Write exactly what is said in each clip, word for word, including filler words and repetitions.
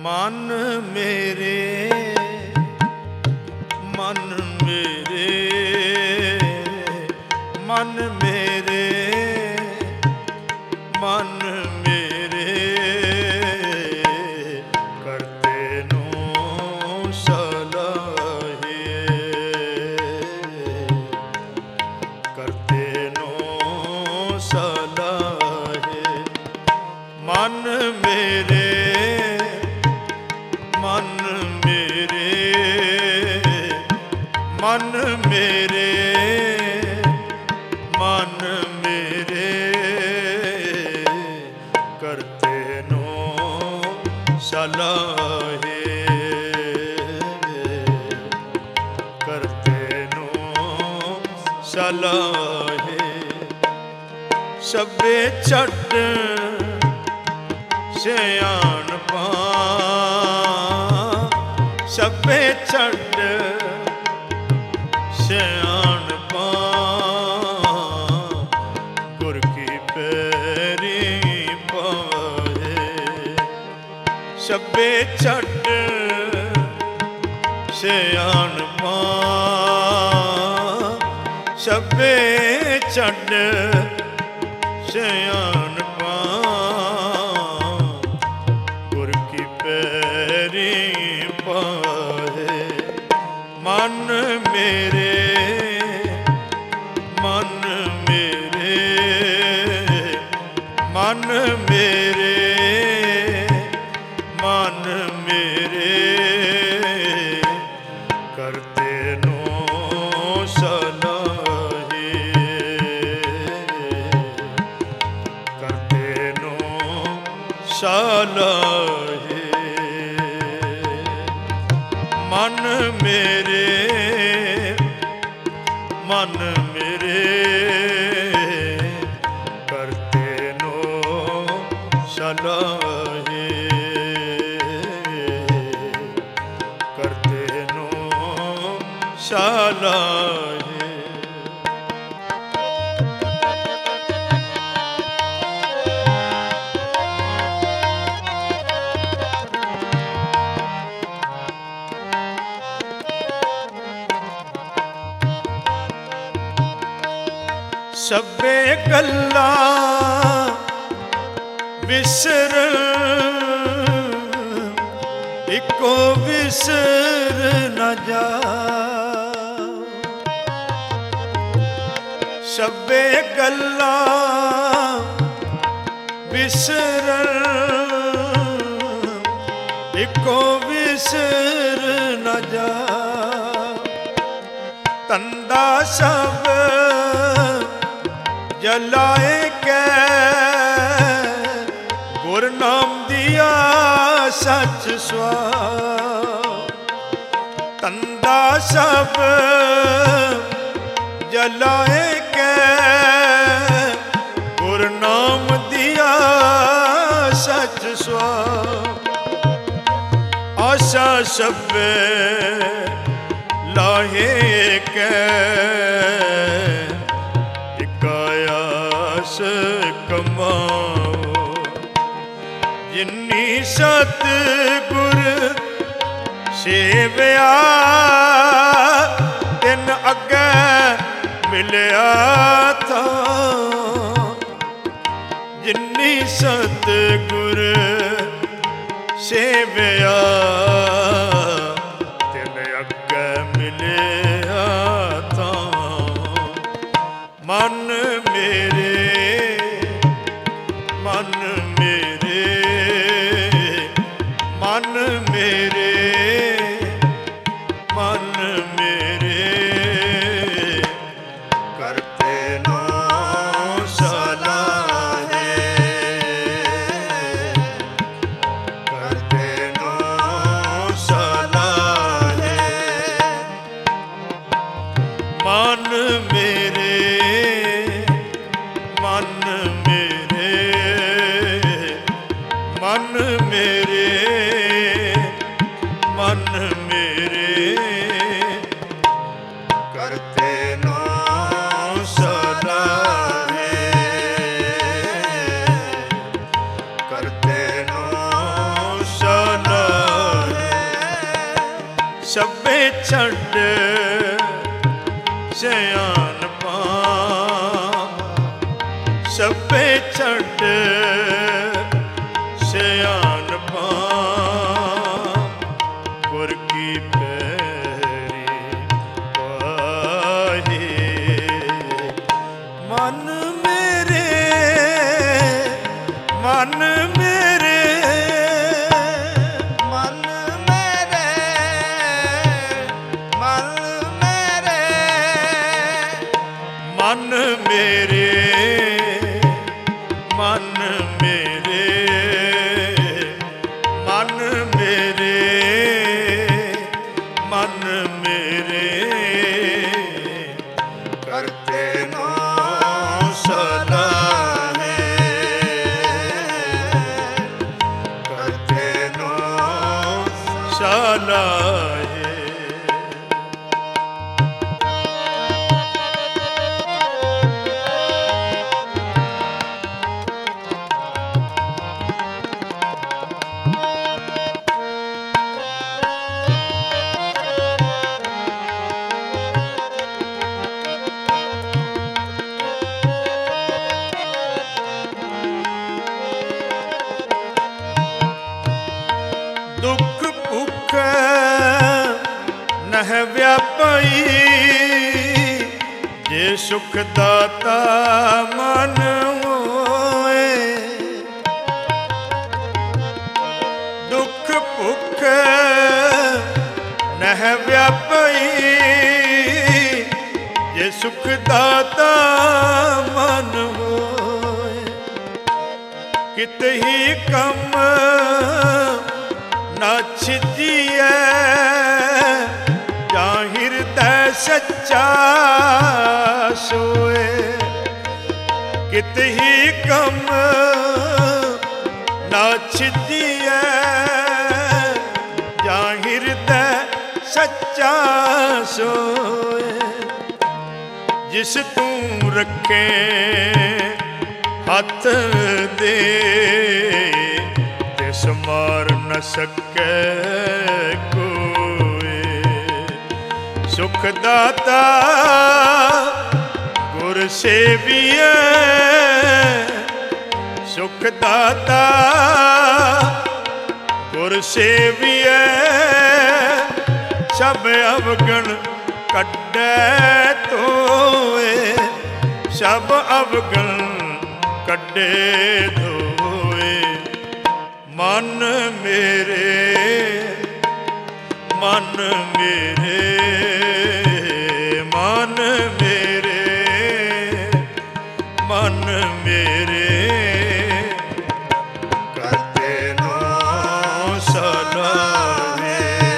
ਮਨ ਮੇਰੇ ਮਨ ਮੇਰੇ ਮਨ ਮੇਰੇ ਮਨ ਮੇਰੇ ਕਰਤੇ ਨੂੰ ਸਲਾਹੇ ਕਰਤੇ ਨੂੰ ਸਲਾਹੇ ਮਨ ਮੇਰੇ ਮਨ ਮੇਰੇ ਮਨ ਮੇਰੇ ਮਨ ਮੇਰੇ ਕਰਤੇ ਨੂੰ ਸਲਾਹੇ ਕਰਤੇ ਨੂੰ ਸਲਾਹੇ ਸਭੇ ਛੱਡ ਸਿਆਣਪਾਂ ਸਭੇ ਛੱਡ ਸਿਆਣਪਾਂ ਗੁਰ ਕੀ ਪੈਰੀ ਪਾਏ ਸਭੇ ਛੱਡ ਸਿਆਣਪਾਂ ਸਭੇ ਛੱਡ ਸਿਆਣਪਾਂ ਗੁਰ ਕੀ ਪੈਰੀ ਪਾਏ ਮਨ ਮੇਰੇ ਮਨ ਮੇਰੇ ਮਨ ਮੇਰੇ ਮਨ ਮੇਰੇ ਕਰਤੇ ਨੂੰ ਸਲਾਹੇ ਕਰਤੇ ਨੂੰ ਸਲਾਹੇ ਮਨ ਮੇਰੇ ਮਨ ਮੇਰੇ ਕਰਤੇ ਨੂੰ ਸਲਾਹੇ ਕਰਤੇ ਨੂੰ ਸਲਾਹੇ ਸਭੇ ਗੱਲਾਂ ਵਿਸਰ ਇੱਕੋ ਵਿਸਰ ਨ ਜਾ ਸਭੇ ਗੱਲਾਂ ਵਿਸਰ ਇੱਕੋ ਵਿਸਰ ਨ ਜਾ ਤੰਦਾ ਸਭ ਜਲਾਏ ਕੈ ਗੁਰ ਨਾਮ ਦੀਆ ਸੱਚ ਸੁਆਹ ਤੰਦਾ ਸਭ ਜਲਾਏ ਕੈ ਗੁਰ ਨਾਮ ਦੀਆ ਸੱਚ ਸੁਆਹ ਆਸਾ ਸਭੇ ਲਾਹੇ ਕੈ ਆਸ ਕਮਾਓ ਜਿਨੀ ਸਤ ਗੁਰ ਸੇਵਿਆ ਤਿਨ ਅੱਗੇ ਮਿਲਿਆ ਤਾਂ ਜਿਨੀ ਸਤ ਗੁਰ ਸੇਵਿਆ ਤਿਨ ਅੱਗੇ ਮਿਲਿਆ ਤਾਂ ਮਨ ਮੇਰੇ ਮਨ ਮੇਰੇ ਮਨ ਮੇਰੇ ਮਨ ਮੇਰੇ ਕਰਤੇ ਨੂੰ ਸਲਾਹੇ ਕਰਤੇ ਨੂੰ ਸਲਾਹੇ ਮਨ ਮੇਰੇ ਮਨ ਮੇਰੇ ਮਨ ਮੇਰੇ ਛੱਡ ਸਿਆਣਪਾਂ, ਸਭੇ ਛੱਡ ਸਿਆਣਪਾਂ, ਗੁਰ ਕੀ ਪੈਰੀ ਪਾਹੀ। ਮਨ ਮੇਰੇ ਮਨ ਮੇਰੇ ਮਨ ਮੇਰੇ ਮਨ ਮੇਰੇ ਮਨ ਮੇਰੇ ਮਨ ਮੇਰੇ ਮਨ ਮੇਰੇ ਮਨ ਮੇਰੇ ਕਰਤੇ ਨੋ ਸਲਾਹੇ ਕਰਤੇ ਨੋ ਸਲਾਹੇ। ਦੁੱਖ ਭੁੱਖ ਨਹਿ ਵਿਆਪਈ, ਜੇ ਸੁਖ ਦਾਤਾ ਮਨ ਹੋਏ। ਦੁੱਖ ਭੁੱਖ ਨਹਿ ਵਿਆਪਈ, ਜੇ ਸੁਖ ਦਾਤਾ ਮਨ ਹੋਏ। ਕਿਤ ਹੀ ਕੰਮ ਨਾ ਛਿਜੀਐ, ਜਾਂ ਹਿਰਦੈ ਸੱਚਾ ਸੋਏ। ਕਿਤ ਹੀ ਕੰਮ ਨਾ ਛਿਜੀਐ, ਜਾਂ ਹਿਰਦੈ ਸੱਚਾ ਸੋਏ। ਜਿਸ ਤੂੰ ਰੱਖੇ ਹੱਥ ਦੇ, ਤਿਸ ਮਾਰ ਨ ਸਕੈ ਕੋਇ। ਸੁਖ ਦਾਤਾ ਗੁਰ ਸੇਵੀਐ, ਸੁਖ ਦਾਤਾ ਗੁਰ ਸੇਵੀਐ। ਸਭ ਅਵਗਣ ਕੱਢੈ ਧੋਏ, ਸਭ ਅਵਗਣ ਕੱਢੇ ਧੋਏ। ਮਨ ਮੇਰੇ ਮਨ ਮੇਰੇ ਮਨ ਮੇਰੇ ਮਨ ਮੇਰੇ ਕਰਤੇ ਨੋ ਸਲਾਹੇ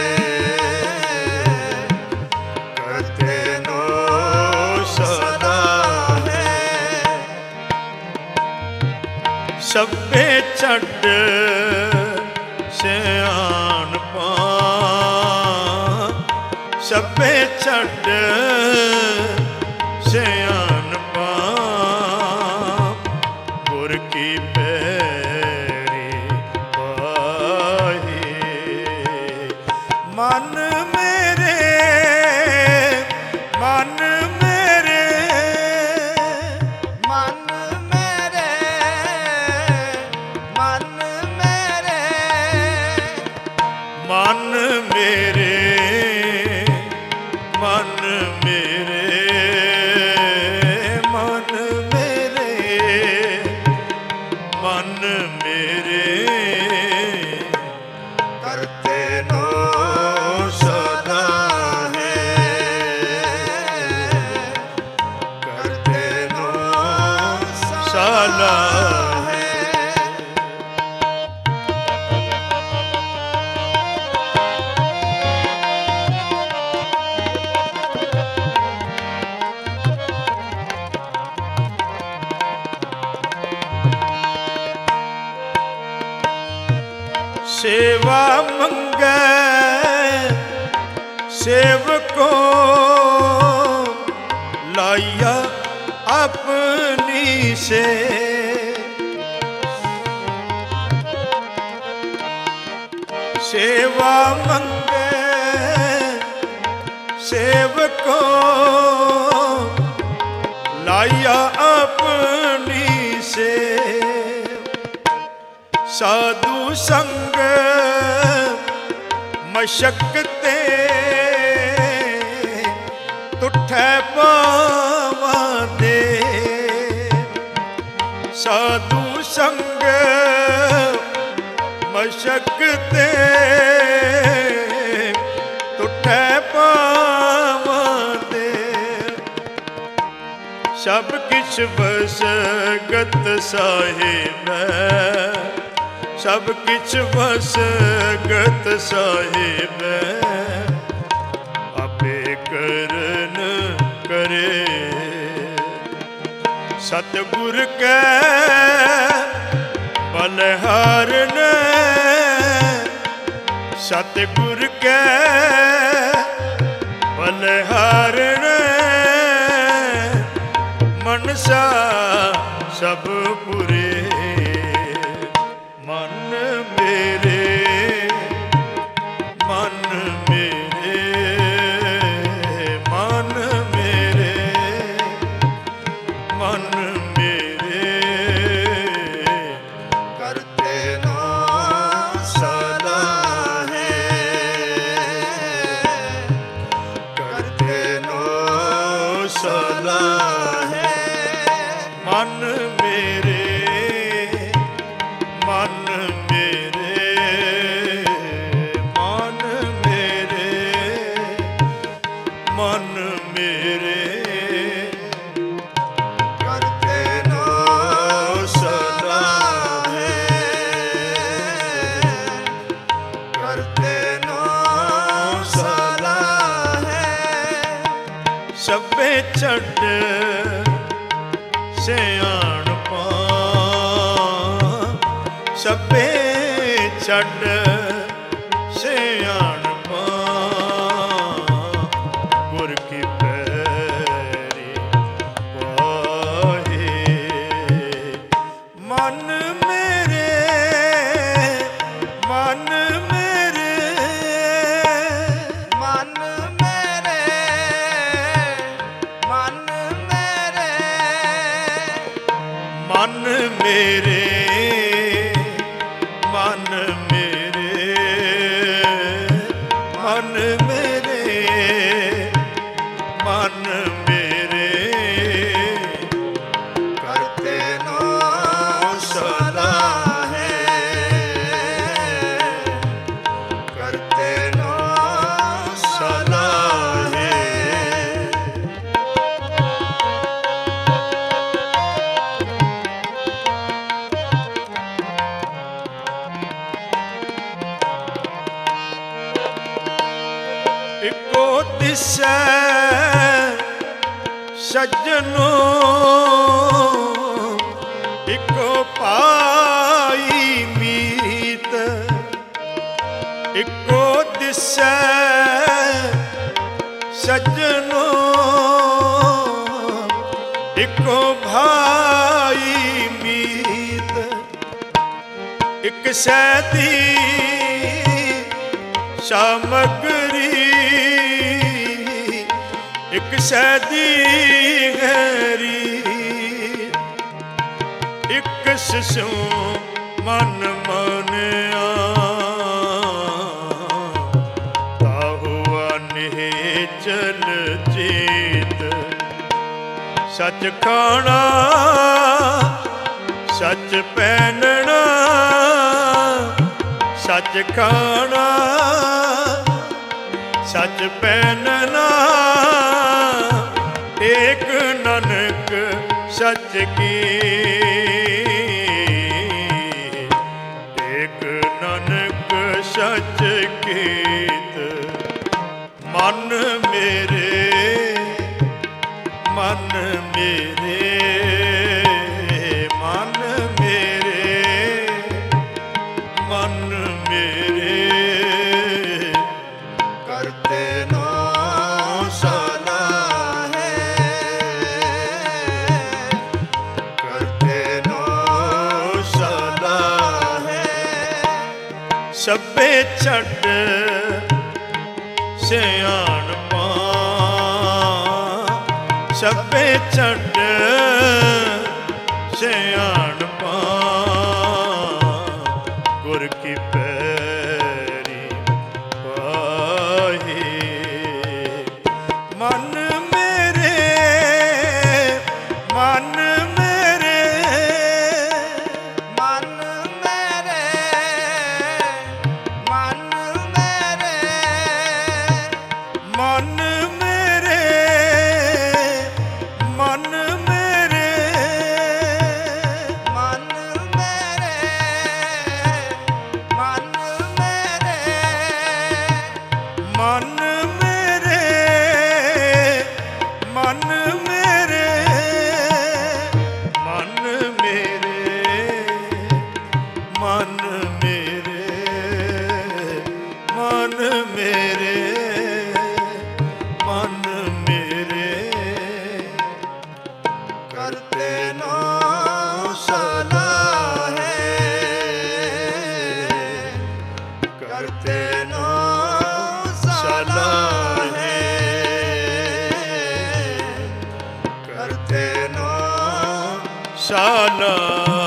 ਕਰਤੇ ਨੋ ਸਲਾਹੇ। ਸਭੇ ਛੱਡ ਸਿਆਣਪਾਂ, ਸਭੇ ਛੱਡ ਸਿਆਣਪਾਂ, ਗੁਰ ਕੀ ਪੈਰੀ ਪਾਹੀ। ਮਨ ਮੇਰੇ ਮਨ ਮੇਰੇ ਮਨ ਮੇਰੇ ਮਨ ਮੇਰੇ ਮਨ ਮੇਰੇ ਮਨ ਮੇਰੇ ਮਨ ਮੇਰੇ ਮਨ ਮੇਰੇ ਕਰਤੇ ਨੋ ਸਲਾਹੇ ਕਰਤੇ ਨੋ ਸਲਾਹੇ। सेवा मंगै सेवको लाया अपनी से। सेवा मंगै सेवको लाया अपनी से साधु संग मशक्कते तुठै पावा दे साधु संग मशक्कते तुठै पावा दे सब किछ वसगत साहिब सब किछ वसगत साहिब आपे करन करे सतगुर कै बलहारन सतगुर कै बलहारन मनसा सब पुरे मन मेरे मन मेरे मन मेरे मन मेरे करते नो सदा है करते नो सदा है मन मेरे मन मेरे मन मेरे मन मेरे करते नो सदा है करते नो सदा है सबे छड़ सियाणपा सबे छड़ सियाणपा गुर की पैरी पाहे मन मेरे मन मेरे मन मेरे मन मेरे मन मेरे मन मेरे मन मेरे मन मेरे करते नो सदा है करते नो सदा है इको दिसै सज्जनो इको पाई मीत इको दिसै सज्जनो इको भाई मीत इक सैदी सामग्री एक सैदी गहरी एक सिसों मन मानिया ताहुआ निचल चेत सच खाना सच पहनना सच खाना सच पहनना एक नानक सच की एक नानक सच कीत मन मेरे मन मेरे मन मेरे मन मेरे करते नो सदा है करते नो सदा है सभे छड़ सियाणपा ਸਭੇ ਛੱਡ ਸਿਆਣਪਾਂ ਗੁਰ ਕੀ ਪੈਰੀ ਪਾਹੀ। ਮਨ ਮੇਰੇ ਮਨ ਮੇਰੇ ਮਨ ਮੇਰੇ ਮਨ ਮੇਰੇ ਮਨ ਮੇਰੇ ਮਨ ਮੇਰੇ ਮਨ ਮੇਰੇ ਮਨ ਮੇਰੇ ਮਨ ਮੇਰੇ ਮਨ ਮੇਰੇ ਮਨ ਮੇਰੇ ਮਨ ਮੇਰੇ ਮਨ ਮੇਰੇ ਮਨ ਮੇਰੇ ਕਰਤੇ ਨੋ ਸਲਾਹ ਹੈ ਕਰਤੇ ਨੋ ਸਲਾਹ ਹੈ ਕਰਤੇ ਨੋ ਸਾਲਾ